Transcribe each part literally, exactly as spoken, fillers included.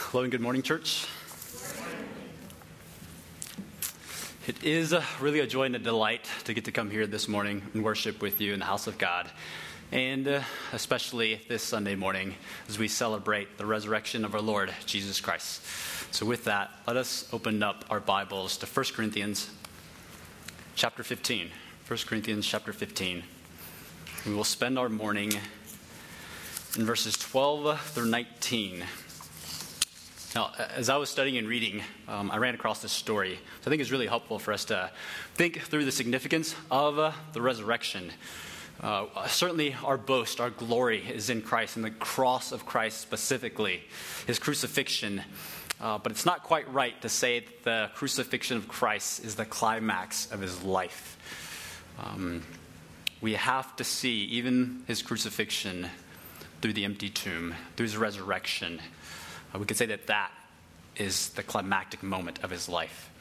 Hello and good morning, church. It is uh, really a joy and a delight to get to come here this morning and worship with you in the house of God, and uh, especially this Sunday morning as we celebrate the resurrection of our Lord Jesus Christ. So with that, let us open up our Bibles to First Corinthians chapter fifteen. First Corinthians chapter fifteen. We will spend our morning in verses twelve through nineteen. Now, as I was studying and reading, um, I ran across this story. So I think it's really helpful for us to think through the significance of uh, the resurrection. Uh, certainly our boast, our glory is in Christ, and the cross of Christ specifically, his crucifixion. Uh, but it's not quite right to say that the crucifixion of Christ is the climax of his life. Um, we have to see even his crucifixion through the empty tomb, through his resurrection. Uh, we could say that that is the climactic moment of his life.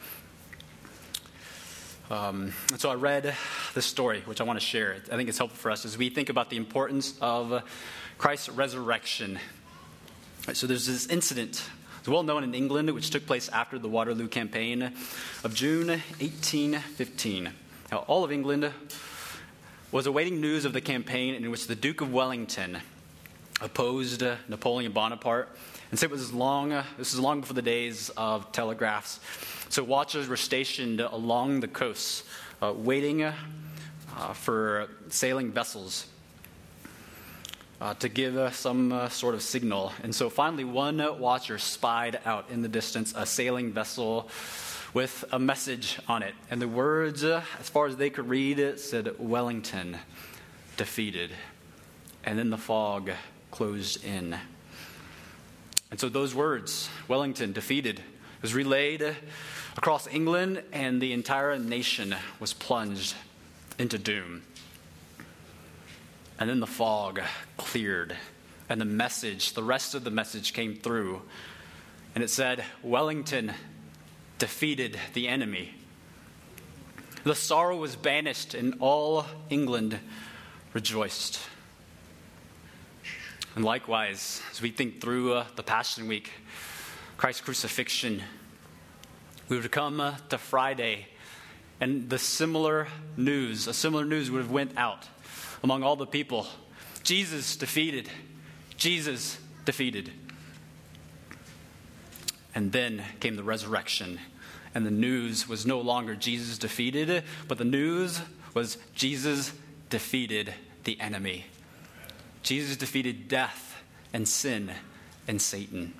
Um, and so I read this story, which I want to share. I think it's helpful for us as we think about the importance of Christ's resurrection. Right, so there's this incident. It's well known in England, which took place after the Waterloo Campaign of June eighteen fifteen. Now, all of England was awaiting news of the campaign in which the Duke of Wellington opposed Napoleon Bonaparte. And so it was long, uh, this is long before the days of telegraphs. So watchers were stationed along the coast, uh, waiting uh, for sailing vessels uh, to give uh, some uh, sort of signal. And so finally one watcher spied out in the distance a sailing vessel with a message on it. And the words, uh, as far as they could read it, said, "Wellington defeated." And then the fog closed in. And so those words, "Wellington defeated," was relayed across England, and the entire nation was plunged into doom. And then the fog cleared, and the message, the rest of the message came through. And it said, "Wellington defeated the enemy." The sorrow was banished, and all England rejoiced. And likewise, as we think through uh, the Passion Week, Christ's crucifixion, we would come uh, to Friday, and the similar news, a similar news would have went out among all the people. Jesus defeated. Jesus defeated. And then came the resurrection, and the news was no longer Jesus defeated, but the news was Jesus defeated the enemy. Jesus defeated death and sin and Satan.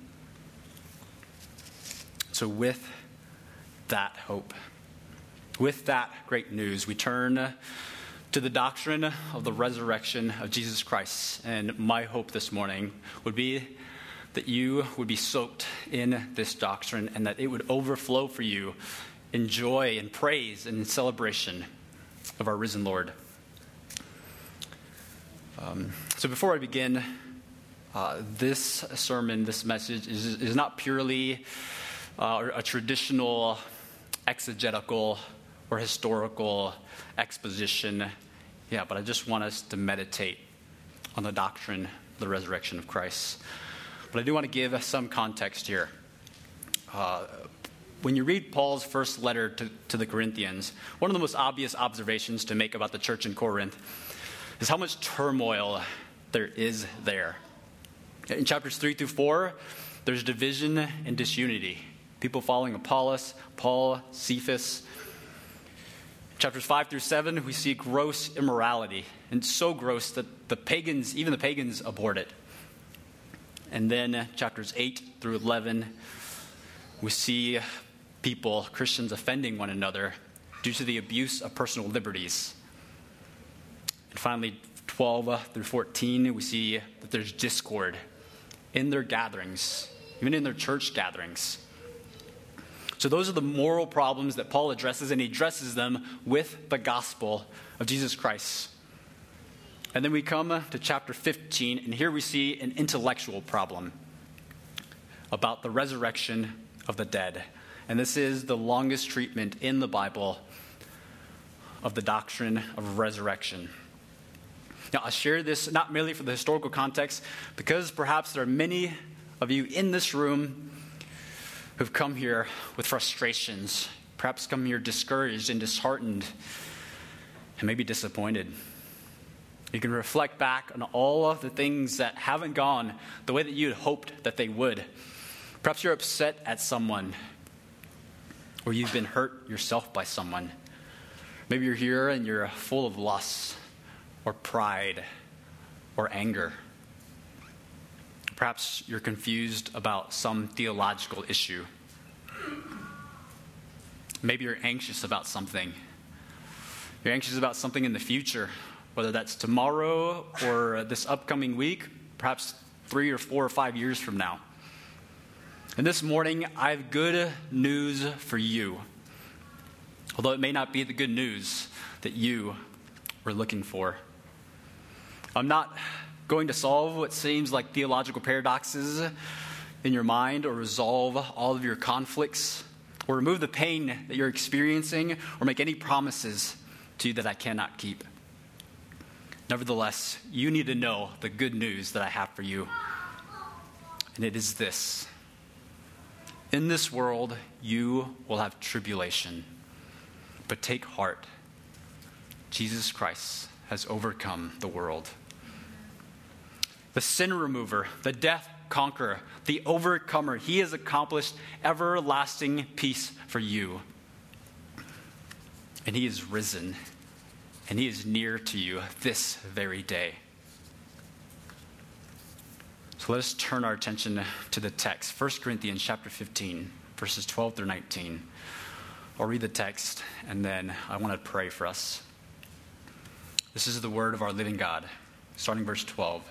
So with that hope, with that great news, we turn to the doctrine of the resurrection of Jesus Christ. And my hope this morning would be that you would be soaked in this doctrine and that it would overflow for you in joy and praise and in celebration of our risen Lord. Um, so before I begin, uh, this sermon, this message is, is not purely uh, a traditional exegetical or historical exposition. Yeah, but I just want us to meditate on the doctrine of the resurrection of Christ. But I do want to give us some context here. Uh, when you read Paul's first letter to, to the Corinthians, one of the most obvious observations to make about the church in Corinth is how much turmoil there is there. In chapters three through four, there's division and disunity. People following Apollos, Paul, Cephas. Chapters five through seven, we see gross immorality, and so gross that the pagans, even the pagans, abhorred it. And then chapters eight through eleven, we see people, Christians, offending one another due to the abuse of personal liberties. And finally, twelve through fourteen, we see that there's discord in their gatherings, even in their church gatherings. So those are the moral problems that Paul addresses, and he addresses them with the gospel of Jesus Christ. And then we come to chapter fifteen, and here we see an intellectual problem about the resurrection of the dead. And this is the longest treatment in the Bible of the doctrine of resurrection. Now, I share this not merely for the historical context, because perhaps there are many of you in this room who've come here with frustrations, perhaps come here discouraged and disheartened and maybe disappointed. You can reflect back on all of the things that haven't gone the way that you had hoped that they would. Perhaps you're upset at someone, or you've been hurt yourself by someone. Maybe you're here and you're full of lust or pride or anger. Perhaps you're confused about some theological issue. Maybe you're anxious about something. You're anxious about something in the future, whether that's tomorrow or this upcoming week, perhaps three or four or five years from now. And this morning, I have good news for you. Although it may not be the good news that you were looking for. I'm not going to solve what seems like theological paradoxes in your mind or resolve all of your conflicts or remove the pain that you're experiencing or make any promises to you that I cannot keep. Nevertheless, you need to know the good news that I have for you. And it is this. In this world, you will have tribulation. But take heart. Jesus Christ has overcome the world. The sin remover, the death conqueror, the overcomer, he has accomplished everlasting peace for you. And he is risen, and he is near to you this very day. So let us turn our attention to the text, First Corinthians chapter fifteen, verses twelve through nineteen. I'll read the text, and then I want to pray for us. This is the word of our living God, starting verse twelve.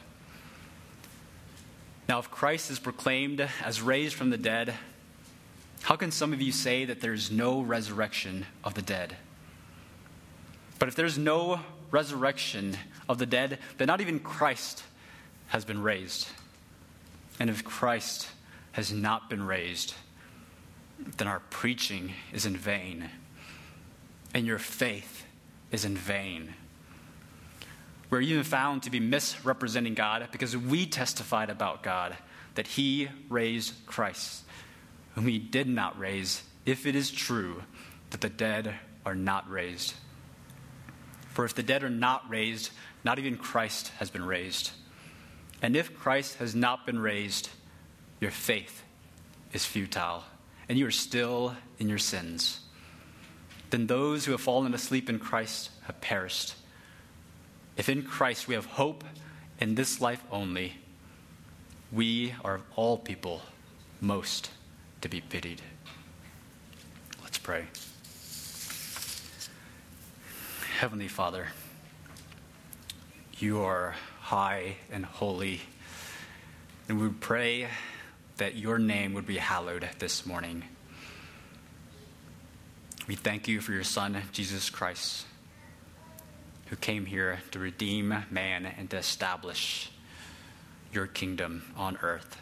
Now, if Christ is proclaimed as raised from the dead, how can some of you say that there is no resurrection of the dead? But if there's no resurrection of the dead, then not even Christ has been raised. And if Christ has not been raised, then our preaching is in vain, and your faith is in vain. We're even found to be misrepresenting God because we testified about God that he raised Christ, whom he did not raise, if it is true that the dead are not raised. For if the dead are not raised, not even Christ has been raised. And if Christ has not been raised, your faith is futile, and you are still in your sins. Then those who have fallen asleep in Christ have perished. If in Christ we have hope in this life only, we are of all people most to be pitied. Let's pray. Heavenly Father, you are high and holy, and we pray that your name would be hallowed this morning. We thank you for your Son, Jesus Christ, who came here to redeem man and to establish your kingdom on earth.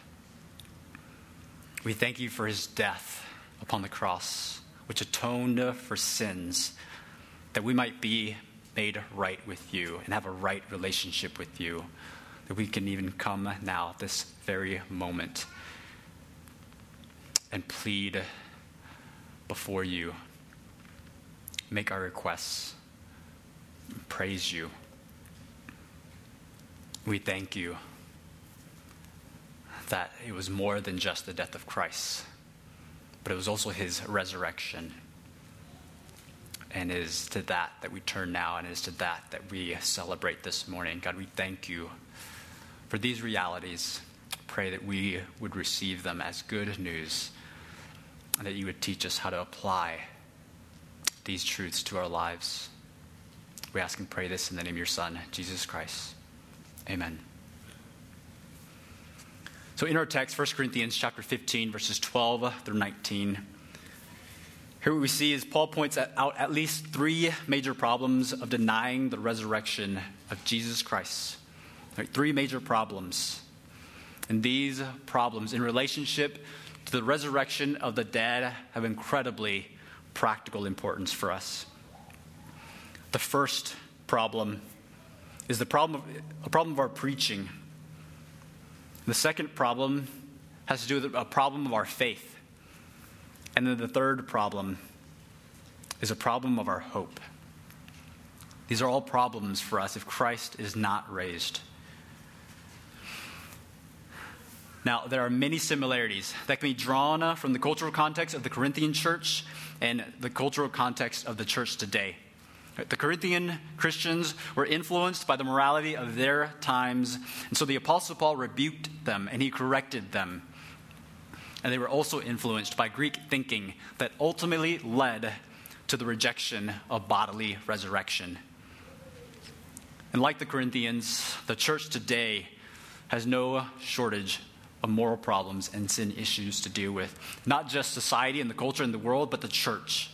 We thank you for his death upon the cross, which atoned for sins, that we might be made right with you and have a right relationship with you, that we can even come now, this very moment, and plead before you, make our requests, praise you. We thank you that it was more than just the death of Christ, but it was also his resurrection. And it is to that that we turn now, and it is to that that we celebrate this morning. God, we thank you for these realities. Pray that we would receive them as good news, and that you would teach us how to apply these truths to our lives. We ask and pray this in the name of your Son, Jesus Christ. Amen. So in our text, First Corinthians chapter fifteen, verses twelve through nineteen, here what we see is Paul points out at least three major problems of denying the resurrection of Jesus Christ. Right, three major problems. And these problems in relationship to the resurrection of the dead have incredibly practical importance for us. The first problem is the problem of, a problem of our preaching. The second problem has to do with a problem of our faith. And then the third problem is a problem of our hope. These are all problems for us if Christ is not raised. Now, there are many similarities that can be drawn from the cultural context of the Corinthian church and the cultural context of the church today. The Corinthian Christians were influenced by the morality of their times, and so the Apostle Paul rebuked them and he corrected them. And they were also influenced by Greek thinking that ultimately led to the rejection of bodily resurrection. And like the Corinthians, the church today has no shortage of moral problems and sin issues to deal with. Not just society and the culture and the world, but the church.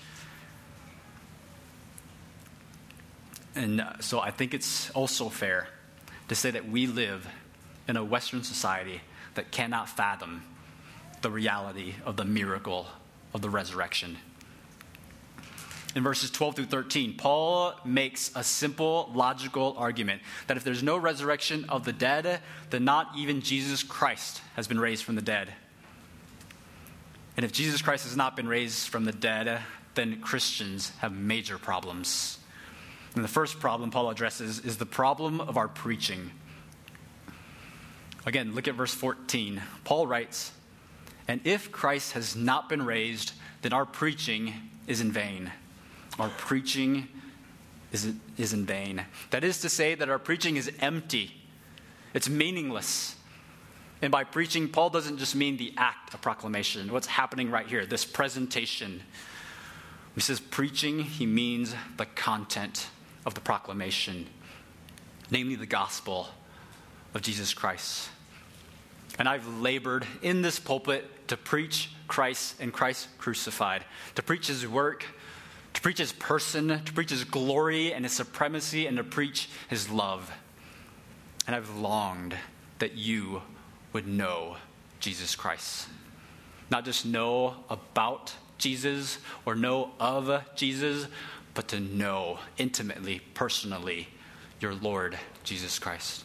And so I think it's also fair to say that we live in a Western society that cannot fathom the reality of the miracle of the resurrection. In verses twelve through thirteen, Paul makes a simple, logical argument that if there's no resurrection of the dead, then not even Jesus Christ has been raised from the dead. And if Jesus Christ has not been raised from the dead, then Christians have major problems. And the first problem Paul addresses is the problem of our preaching. Again, look at verse fourteen. Paul writes, "And if Christ has not been raised, then our preaching is in vain." Our preaching is, is in vain. That is to say that our preaching is empty. It's meaningless. And by preaching, Paul doesn't just mean the act of proclamation, what's happening right here, this presentation. When he says preaching, he means the content of the proclamation, namely the gospel of Jesus Christ. And I've labored in this pulpit to preach Christ and Christ crucified, to preach his work, to preach his person, to preach his glory and his supremacy, and to preach his love. And I've longed that you would know Jesus Christ. Not just know about Jesus or know of Jesus, but to know intimately, personally, your Lord Jesus Christ.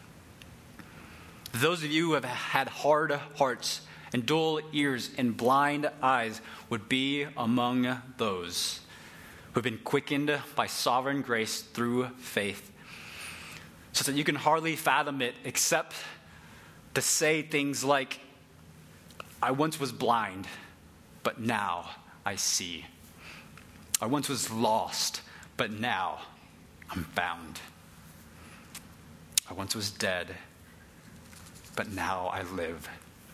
Those of you who have had hard hearts and dull ears and blind eyes would be among those who have been quickened by sovereign grace through faith, so that you can hardly fathom it except to say things like, "I once was blind, but now I see. I once was lost, but now I'm found. I once was dead, but now I live."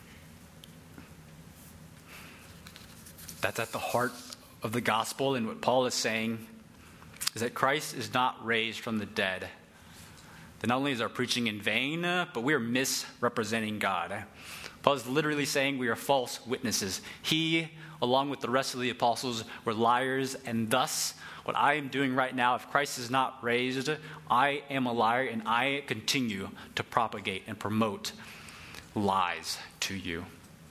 That's at the heart of the gospel, and what Paul is saying is that Christ is not raised from the dead. That not only is our preaching in vain, but we are misrepresenting God. Paul is literally saying we are false witnesses. He, along with the rest of the apostles, were liars, and thus what I am doing right now, if Christ is not raised, I am a liar, and I continue to propagate and promote lies to you.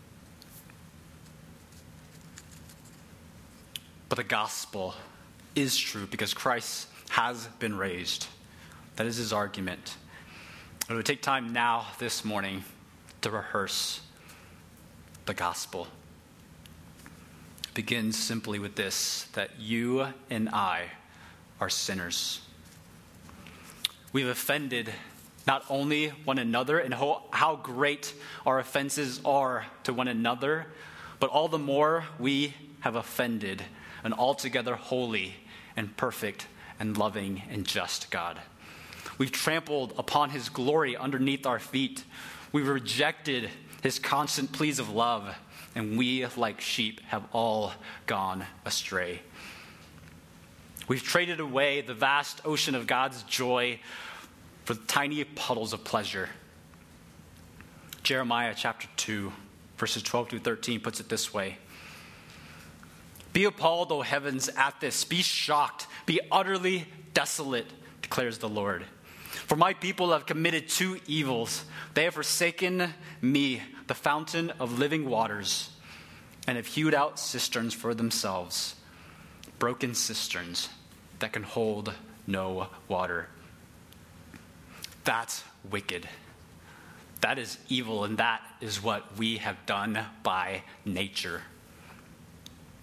But the gospel is true because Christ has been raised. That is his argument. It would take time now, this morning, to rehearse the gospel. It begins simply with this, that you and I are sinners. We've offended not only one another and how, how great our offenses are to one another, but all the more we have offended an altogether holy and perfect and loving and just God. We've trampled upon his glory underneath our feet. We've rejected his constant pleas of love, and we, like sheep, have all gone astray. We've traded away the vast ocean of God's joy for tiny puddles of pleasure. Jeremiah chapter two, verses twelve through thirteen puts it this way. "Be appalled, O heavens, at this. Be shocked. Be utterly desolate, declares the Lord. For my people have committed two evils. They have forsaken me, the fountain of living waters, and have hewed out cisterns for themselves, broken cisterns that can hold no water." That's wicked. That is evil, and that is what we have done by nature.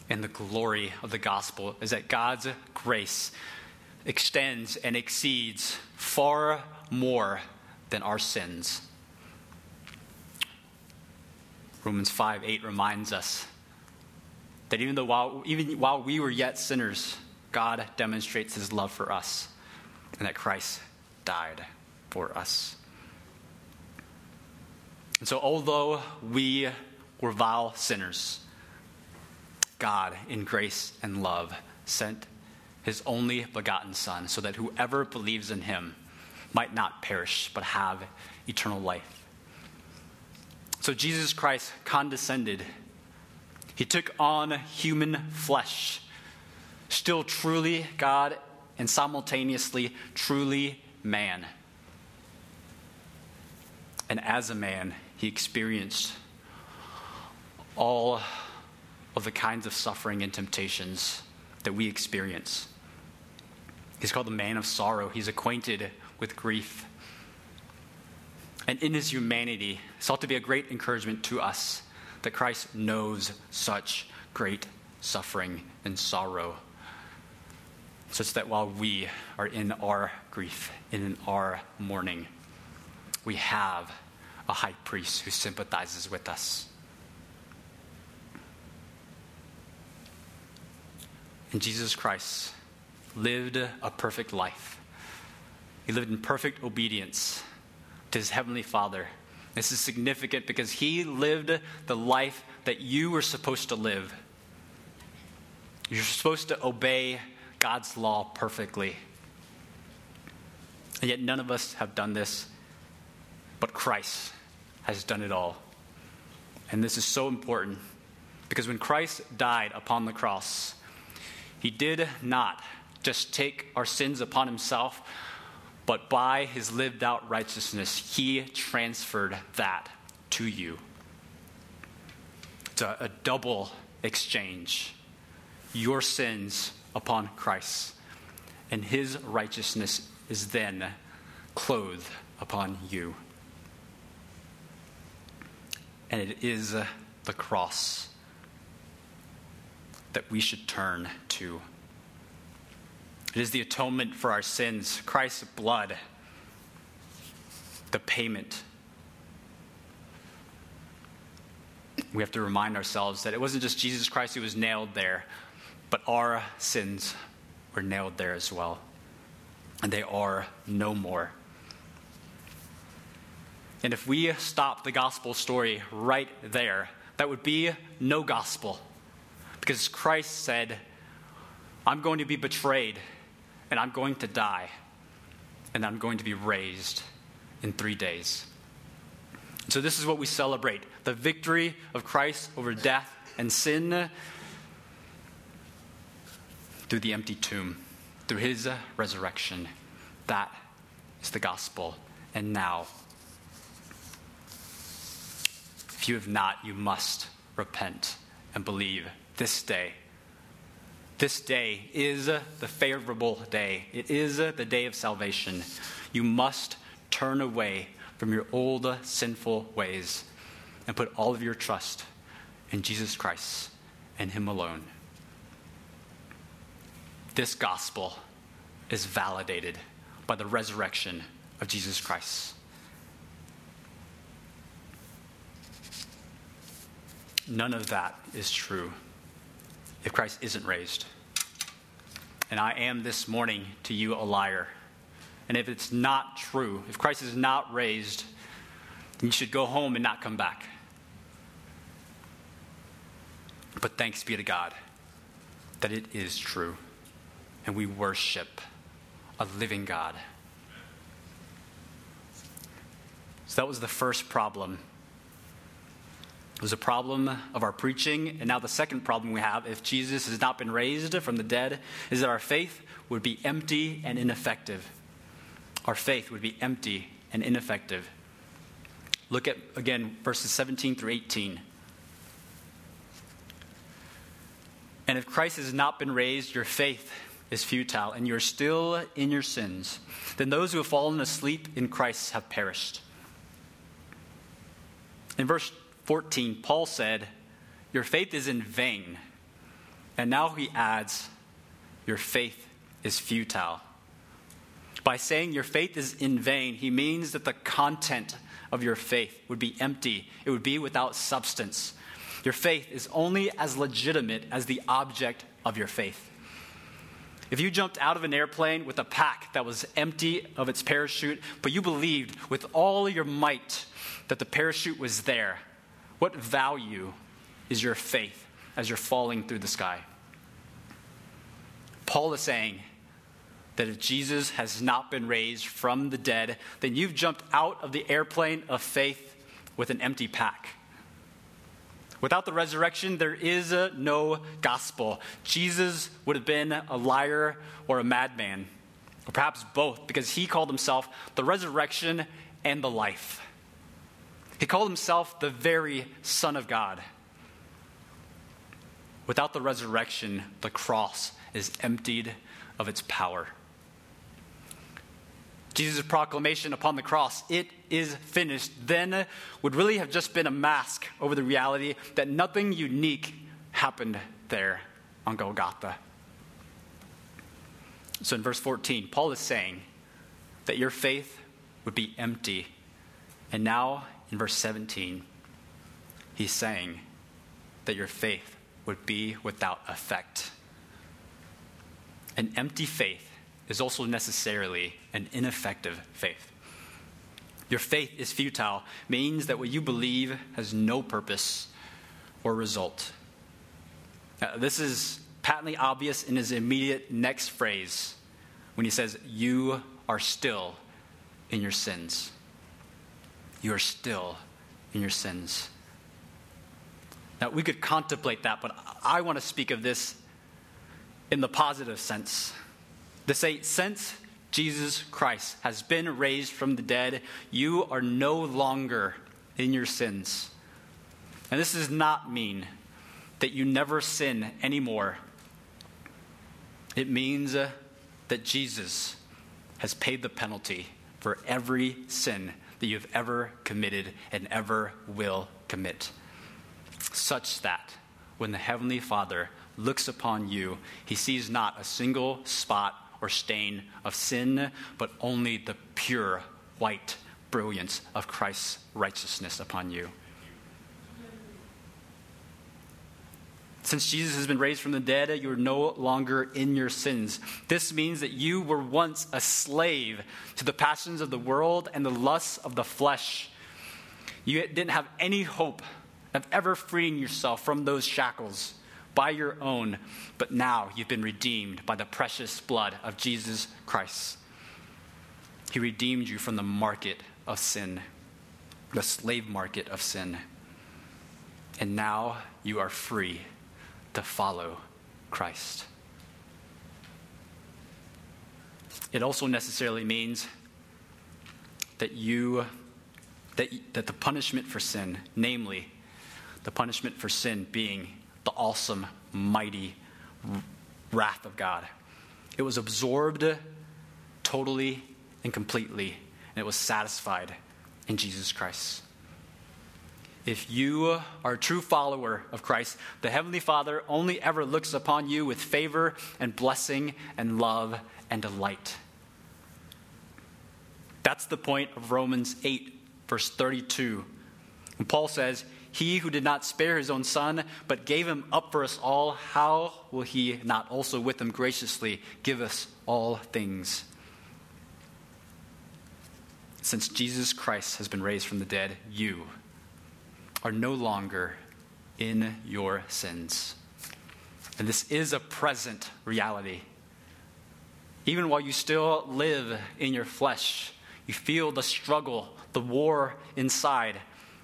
and the glory of the gospel is that God's grace extends and exceeds far more than our sins. Romans five eight reminds us that even though while, even while we were yet sinners, God demonstrates his love for us, and that Christ died for us. And so although we were vile sinners, God, in grace and love, sent his only begotten Son so that whoever believes in him might not perish but have eternal life. So Jesus Christ condescended. He took on human flesh, still truly God and simultaneously truly man. And as a man, he experienced all of the kinds of suffering and temptations that we experience. He's called the man of sorrow. He's acquainted with grief. And in his humanity, it's ought to be a great encouragement to us that Christ knows such great suffering and sorrow, such that while we are in our grief and in our mourning, we have a high priest who sympathizes with us. And Jesus Christ lived a perfect life. He lived in perfect obedience to his heavenly Father. This is significant because he lived the life that you were supposed to live. You're supposed to obey God's law perfectly. And yet none of us have done this, but Christ has done it all. And this is so important because when Christ died upon the cross, he did not just take our sins upon himself, but by his lived out righteousness, he transferred that to you. It's a, a double exchange. Your sins upon Christ, and his righteousness is then clothed upon you. And it is the cross that we should turn to. It is the atonement for our sins, Christ's blood, the payment. We have to remind ourselves that it wasn't just Jesus Christ who was nailed there, but our sins were nailed there as well. And they are no more. And if we stop the gospel story right there, that would be no gospel. Because Christ said, I'm going to be betrayed, and I'm going to die, and I'm going to be raised in three days. So this is what we celebrate, the victory of Christ over death and sin through the empty tomb, through his resurrection. That is the gospel. And now, if you have not, you must repent and believe this day. This day is the favorable day. It is the day of salvation. You must turn away from your old sinful ways and put all of your trust in Jesus Christ and him alone. This gospel is validated by the resurrection of Jesus Christ. None of that is true if Christ isn't raised. And I am this morning to you a liar. And if it's not true, if Christ is not raised, then you should go home and not come back. But thanks be to God that it is true. And we worship a living God. So that was the first problem. It was a problem of our preaching. And now the second problem we have, if Jesus has not been raised from the dead, is that our faith would be empty and ineffective. Our faith would be empty and ineffective. Look at, again, verses seventeen through eighteen. And if Christ has not been raised, your faith is futile, and you're still in your sins. Then those who have fallen asleep in Christ have perished. In verse fourteen, Paul said, your faith is in vain. And now he adds, your faith is futile. By saying your faith is in vain, he means that the content of your faith would be empty. It would be without substance. Your faith is only as legitimate as the object of your faith. If you jumped out of an airplane with a pack that was empty of its parachute, but you believed with all your might that the parachute was there, what value is your faith as you're falling through the sky? Paul is saying that if Jesus has not been raised from the dead, then you've jumped out of the airplane of faith with an empty pack. Without the resurrection, there is a no gospel. Jesus would have been a liar or a madman, or perhaps both, because he called himself the resurrection and the life. He called himself the very Son of God. Without the resurrection, the cross is emptied of its power. Jesus' proclamation upon the cross, it is finished, then would really have just been a mask over the reality that nothing unique happened there on Golgotha. So in verse fourteen, Paul is saying that your faith would be empty. And now in verse seventeen, he's saying that your faith would be without effect. An empty faith is also necessarily an ineffective faith. Your faith is futile means that what you believe has no purpose or result. Uh, this is patently obvious in his immediate next phrase when he says, you are still in your sins. You are still in your sins. Now, we could contemplate that, but I want to speak of this in the positive sense. To say, since Jesus Christ has been raised from the dead, you are no longer in your sins. And this does not mean that you never sin anymore. It means uh, that Jesus has paid the penalty for every sin that you've ever committed and ever will commit, such that when the Heavenly Father looks upon you, he sees not a single spot or stain of sin, but only the pure white brilliance of Christ's righteousness upon you. Since Jesus has been raised from the dead, you are no longer in your sins. This means that you were once a slave to the passions of the world and the lusts of the flesh. You didn't have any hope of ever freeing yourself from those shackles by your own, but now you've been redeemed by the precious blood of Jesus Christ. He redeemed you from the market of sin, the slave market of sin. And now you are free to follow Christ. It also necessarily means that you that, that the punishment for sin, namely the punishment for sin being the awesome, mighty wrath of God, it was absorbed totally and completely, and it was satisfied in Jesus Christ. If you are a true follower of Christ, the Heavenly Father only ever looks upon you with favor and blessing and love and delight. That's the point of Romans eight, verse thirty-two. And Paul says, he who did not spare his own son, but gave him up for us all, how will he not also with him graciously give us all things? Since Jesus Christ has been raised from the dead, you are no longer in your sins. And this is a present reality. Even while you still live in your flesh, you feel the struggle, the war inside.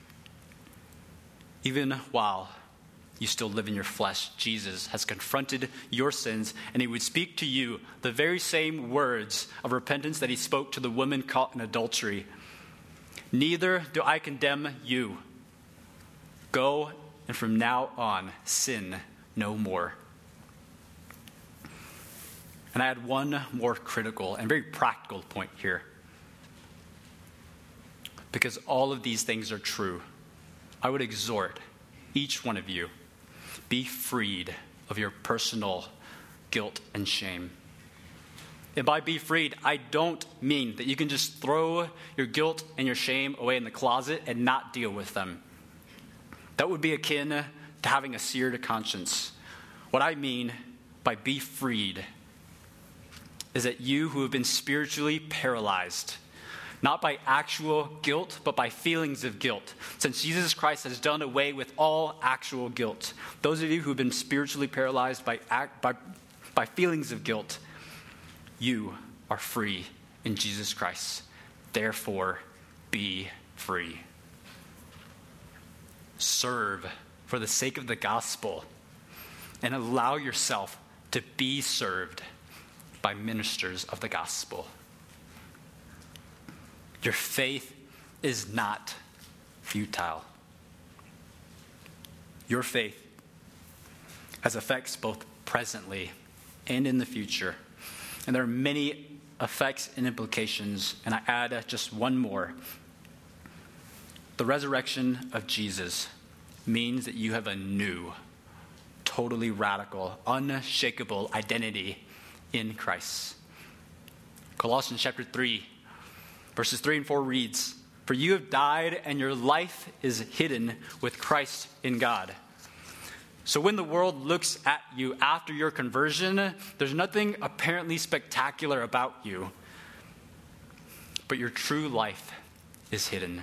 Even while you still live in your flesh, Jesus has confronted your sins, and he would speak to you the very same words of repentance that he spoke to the woman caught in adultery. Neither do I condemn you. Go, and from now on, sin no more. And I had one more critical and very practical point here. Because all of these things are true, I would exhort each one of you, be freed of your personal guilt and shame. And by be freed, I don't mean that you can just throw your guilt and your shame away in the closet and not deal with them. That would be akin to having a seared conscience. What I mean by be freed is that you who have been spiritually paralyzed, not by actual guilt, but by feelings of guilt, since Jesus Christ has done away with all actual guilt. Those of you who have been spiritually paralyzed by, act, by, by feelings of guilt, you are free in Jesus Christ. Therefore, be free. Serve for the sake of the gospel and allow yourself to be served by ministers of the gospel. Your faith is not futile. Your faith has effects both presently and in the future. And there are many effects and implications, and I add just one more. The resurrection of Jesus means that you have a new, totally radical, unshakable identity in Christ. Colossians chapter three, verses three and four reads, "For you have died, and your life is hidden with Christ in God." So when the world looks at you after your conversion, there's nothing apparently spectacular about you, but your true life is hidden.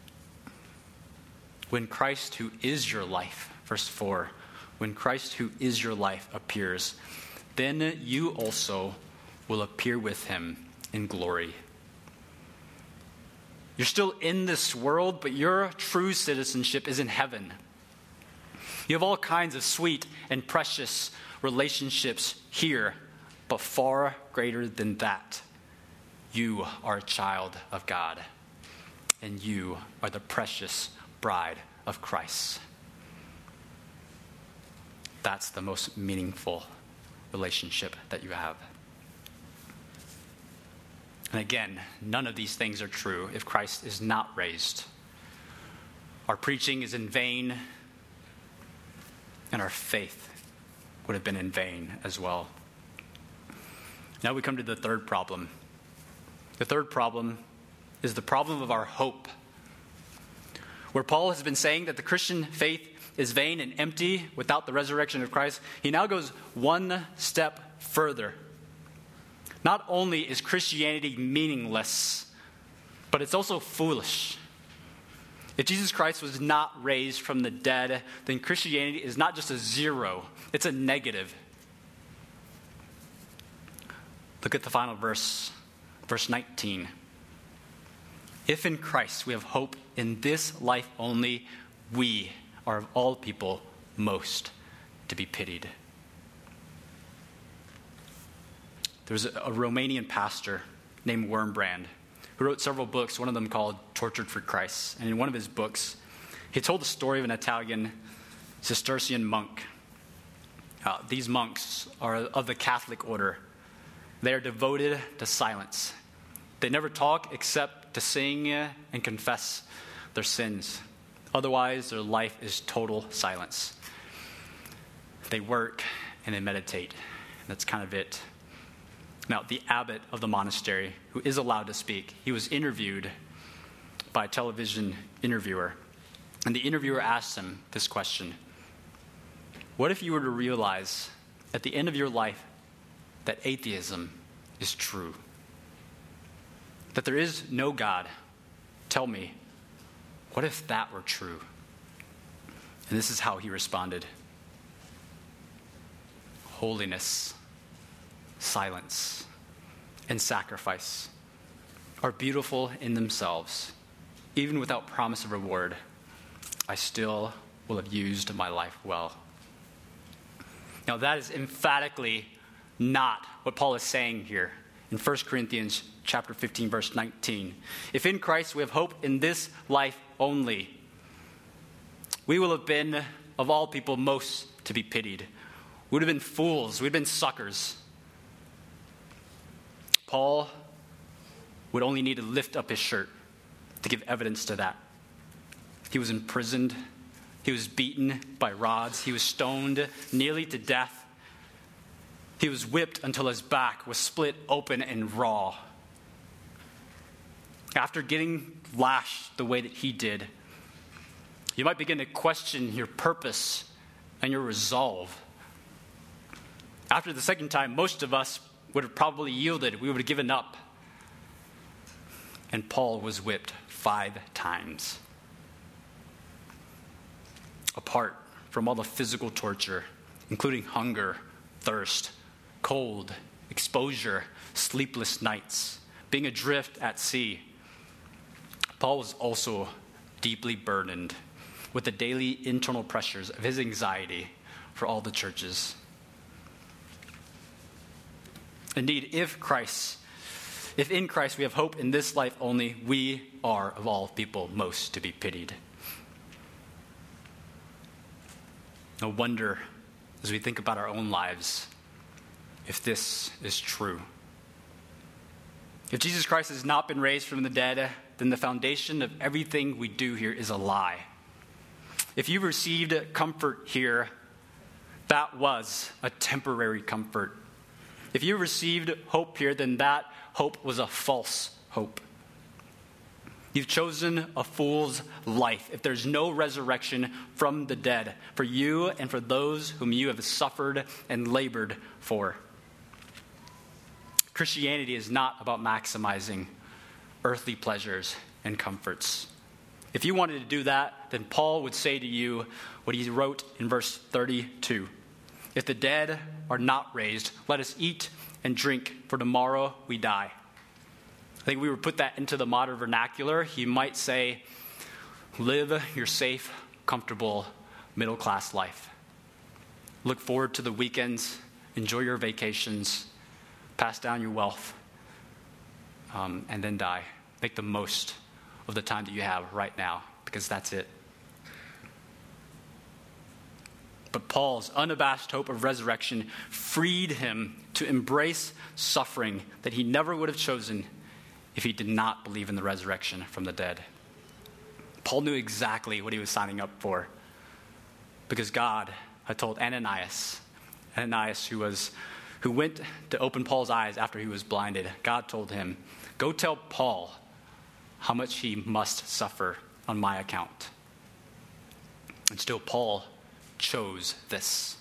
When Christ, who is your life, verse four, when Christ, who is your life, appears, then you also will appear with him in glory. You're still in this world, but your true citizenship is in heaven. You have all kinds of sweet and precious relationships here, but far greater than that. You are a child of God, and you are the precious bride of Christ. That's the most meaningful relationship that you have. And again, none of these things are true if Christ is not raised. Our preaching is in vain, and our faith would have been in vain as well. Now we come to the third problem. The third problem is the problem of our hope. Where Paul has been saying that the Christian faith is vain and empty without the resurrection of Christ, he now goes one step further. Not only is Christianity meaningless, but it's also foolish. If Jesus Christ was not raised from the dead, then Christianity is not just a zero, it's a negative. Look at the final verse, verse nineteen. If in Christ we have hope in this life only, we are of all people most to be pitied. There was a, a Romanian pastor named Wurmbrand who wrote several books, one of them called Tortured for Christ. And in one of his books, he told the story of an Italian Cistercian monk. Uh, these monks are of the Catholic order. They are devoted to silence. They never talk except to sing and confess their sins. Otherwise, their life is total silence. They work and they meditate. That's kind of it. Now, the abbot of the monastery, who is allowed to speak, he was interviewed by a television interviewer. And the interviewer asked him this question: what if you were to realize at the end of your life that atheism is true? That there is no God? Tell me, what if that were true? And this is how he responded: holiness, silence, and sacrifice are beautiful in themselves. Even without promise of reward, I still will have used my life well. Now, that is emphatically not what Paul is saying here in First Corinthians chapter fifteen, verse nineteen. If in Christ we have hope in this life only, we will have been, of all people, most to be pitied. We would have been fools. We'd have been suckers. Paul would only need to lift up his shirt to give evidence to that. He was imprisoned, He was beaten by rods. He was stoned nearly to death. He was whipped until his back was split open and raw. After getting lashed the way that he did, you might begin to question your purpose and your resolve. After the second time, most of us would have probably yielded. We would have given up. And Paul was whipped five times. Apart from all the physical torture, including hunger, thirst, cold, exposure, sleepless nights, being adrift at sea, Paul was also deeply burdened with the daily internal pressures of his anxiety for all the churches. Indeed, if Christ, if in Christ we have hope in this life only, we are, of all people, most to be pitied. No wonder, as we think about our own lives, if this is true. If Jesus Christ has not been raised from the dead, then the foundation of everything we do here is a lie. If you received comfort here, that was a temporary comfort. If you received hope here, then that hope was a false hope. You've chosen a fool's life if there's no resurrection from the dead for you and for those whom you have suffered and labored for. Christianity is not about maximizing earthly pleasures and comforts. If you wanted to do that, then Paul would say to you what he wrote in verse thirty-two. If the dead are not raised, let us eat and drink, for tomorrow we die. I think if we would put that into the modern vernacular, he might say, live your safe, comfortable, middle-class life. Look forward to the weekends, enjoy your vacations, pass down your wealth, um, and then die. Make the most of the time that you have right now, because that's it. But Paul's unabashed hope of resurrection freed him to embrace suffering that he never would have chosen if he did not believe in the resurrection from the dead. Paul knew exactly what he was signing up for, because God had told Ananias, Ananias who was who went to open Paul's eyes after he was blinded. God told him, go tell Paul how much he must suffer on my account. And still Paul chose this.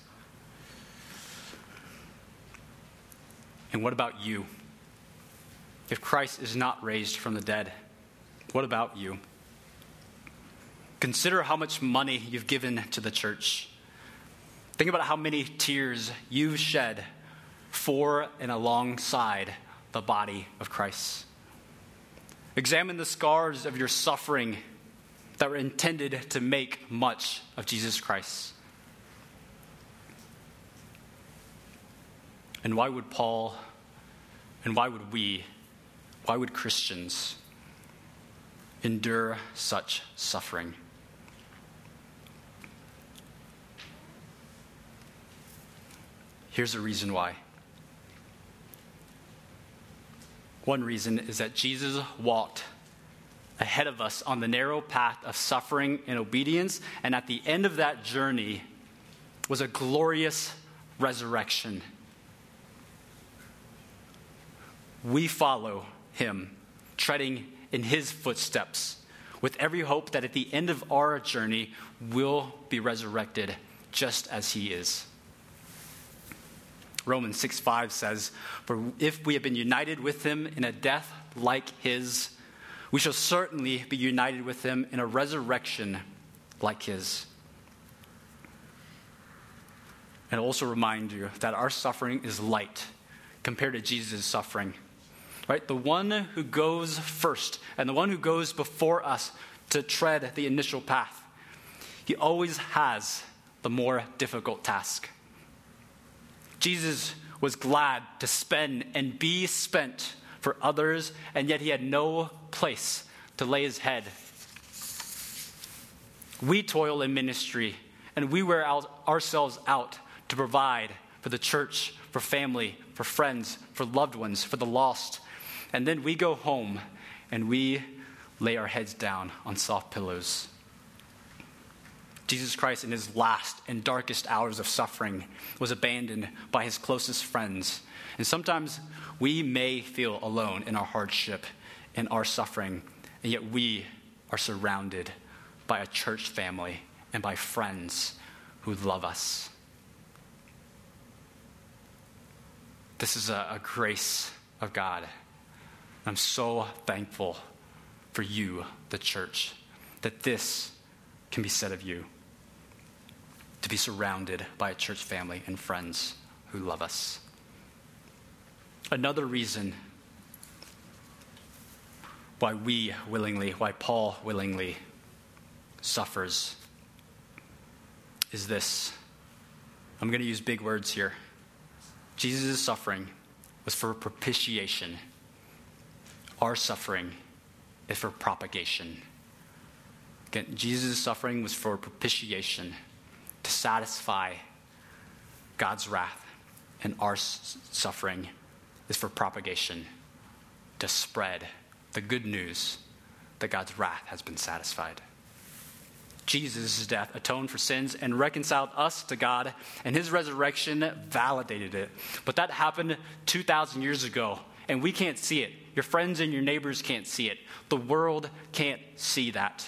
And what about you? If Christ is not raised from the dead, what about you? Consider how much money you've given to the church. Think about how many tears you've shed for and alongside the body of Christ. Examine the scars of your suffering that were intended to make much of Jesus Christ. And why would Paul, and why would we, why would Christians endure such suffering? Here's the reason why. One reason is that Jesus walked ahead of us on the narrow path of suffering and obedience, and at the end of that journey was a glorious resurrection. We follow him, treading in his footsteps, with every hope that at the end of our journey we'll be resurrected just as he is. Romans six five says, for if we have been united with him in a death like his, we shall certainly be united with him in a resurrection like his. And I'll also remind you that our suffering is light compared to Jesus' suffering. Right? The one who goes first and the one who goes before us to tread the initial path, he always has the more difficult task. Jesus was glad to spend and be spent for others, and yet he had no place to lay his head. We toil in ministry, and we wear out ourselves out to provide for the church, for family, for friends, for loved ones, for the lost. And then we go home, and we lay our heads down on soft pillows. Jesus Christ, in his last and darkest hours of suffering, was abandoned by his closest friends. And sometimes we may feel alone in our hardship and our suffering, and yet we are surrounded by a church family and by friends who love us. This is a, a grace of God. I'm so thankful for you, the church, that this can be said of you, to be surrounded by a church family and friends who love us. Another reason why we willingly, why Paul willingly suffers is this. I'm going to use big words here. Jesus' suffering was for propitiation. Our suffering is for propagation. Again, Jesus' suffering was for propitiation, to satisfy God's wrath, and our s- suffering is for propagation, to spread the good news that God's wrath has been satisfied. Jesus' death atoned for sins and reconciled us to God, and his resurrection validated it. But that happened two thousand years ago, and we can't see it. Your friends and your neighbors can't see it. The world can't see that.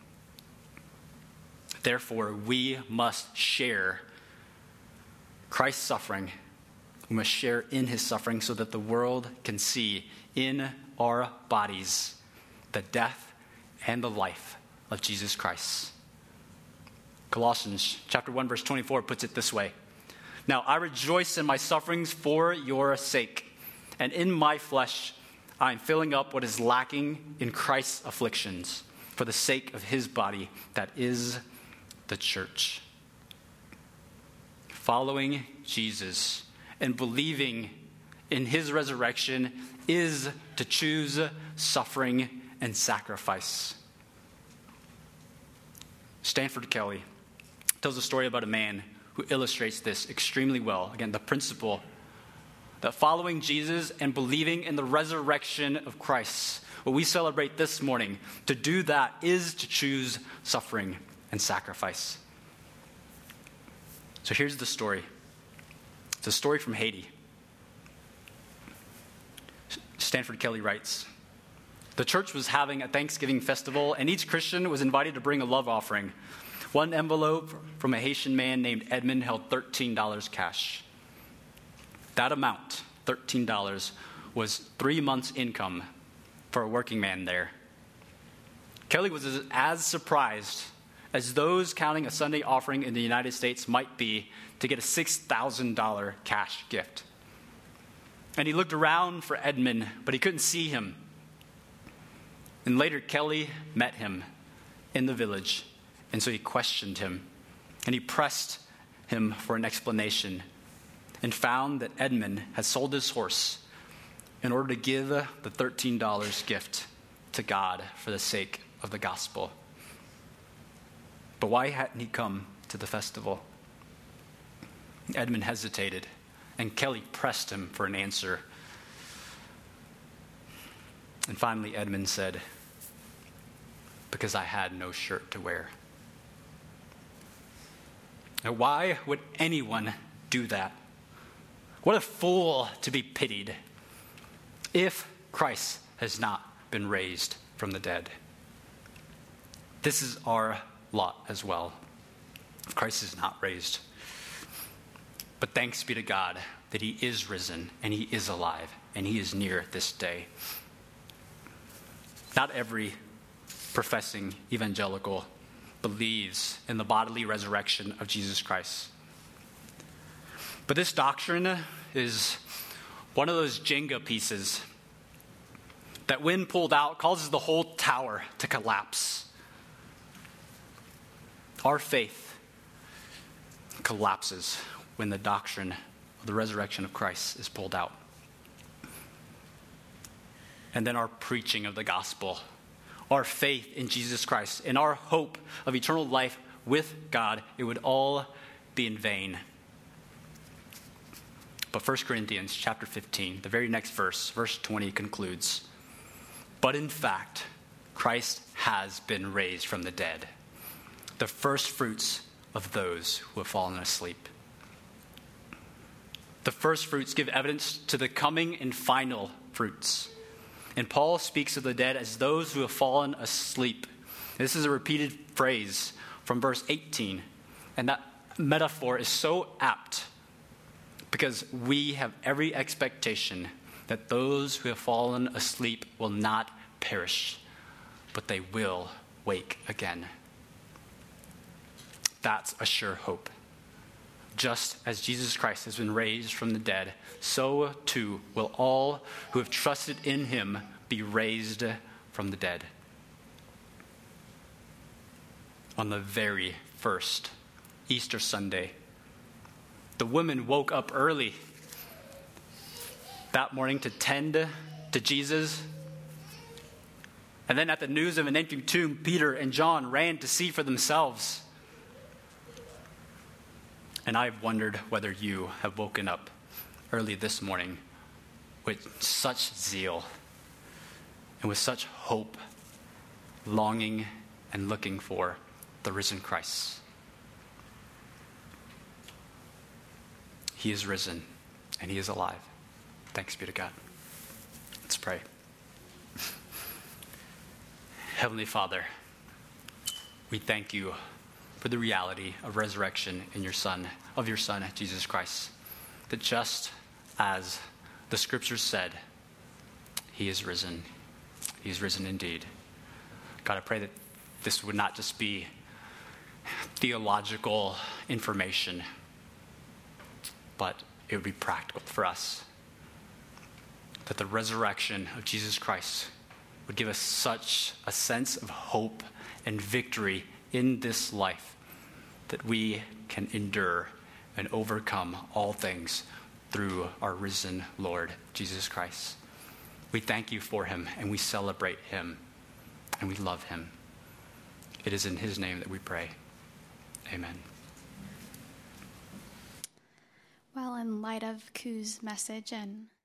Therefore, we must share Christ's suffering. We must share in his suffering so that the world can see in our bodies the death and the life of Jesus Christ. Colossians chapter one, verse twenty-four puts it this way. Now I rejoice in my sufferings for your sake, and in my flesh I am filling up what is lacking in Christ's afflictions for the sake of his body, that is the church. Following Jesus and believing in his resurrection is to choose suffering and sacrifice. Stanford Kelly tells a story about a man who illustrates this extremely well. Again, the principle that following Jesus and believing in the resurrection of Christ, what we celebrate this morning, to do that is to choose suffering and sacrifice. So here's the story. It's a story from Haiti. Stanford Kelly writes, the church was having a Thanksgiving festival, and each Christian was invited to bring a love offering. One envelope from a Haitian man named Edmund held thirteen dollars cash. That amount, thirteen dollars, was three months' income for a working man there. Kelly was as, as surprised as those counting a Sunday offering in the United States might be to get a six thousand dollars cash gift. And he looked around for Edmund, but he couldn't see him. And later, Kelly met him in the village, and so he questioned him, and he pressed him for an explanation, and found that Edmund had sold his horse in order to give the thirteen dollars gift to God for the sake of the gospel. But why hadn't he come to the festival? Edmund hesitated, and Kelly pressed him for an answer. And finally, Edmund said, because I had no shirt to wear. Now, why would anyone do that? What a fool to be pitied if Christ has not been raised from the dead. This is our lot as well, if Christ is not raised. But thanks be to God that he is risen and he is alive and he is near this day. Not every professing evangelical believes in the bodily resurrection of Jesus Christ. But this doctrine is one of those Jenga pieces that when pulled out causes the whole tower to collapse. Our faith collapses when the doctrine of the resurrection of Christ is pulled out. And then our preaching of the gospel, our faith in Jesus Christ, and our hope of eternal life with God, it would all be in vain. But First Corinthians chapter fifteen, the very next verse, verse twenty concludes, but in fact, Christ has been raised from the dead, the first fruits of those who have fallen asleep. The first fruits give evidence to the coming and final fruits. And Paul speaks of the dead as those who have fallen asleep. This is a repeated phrase from verse eighteen. And that metaphor is so apt because we have every expectation that those who have fallen asleep will not perish, but they will wake again. That's a sure hope. Just as Jesus Christ has been raised from the dead, so too will all who have trusted in him be raised from the dead. On the very first Easter Sunday, the women woke up early that morning to tend to Jesus. And then at the news of an empty tomb, Peter and John ran to see for themselves. And I've wondered whether you have woken up early this morning with such zeal and with such hope, longing and looking for the risen Christ. He is risen and he is alive. Thanks be to God. Let's pray. Heavenly Father, we thank you for the reality of resurrection in your Son, of your Son, Jesus Christ. That just as the scriptures said, he is risen. He is risen indeed. God, I pray that this would not just be theological information, but it would be practical for us. That the resurrection of Jesus Christ would give us such a sense of hope and victory in this life that we can endure and overcome all things through our risen Lord, Jesus Christ. We thank you for him, and we celebrate him, and we love him. It is in his name that we pray. Amen. Well, in light of Ku's message and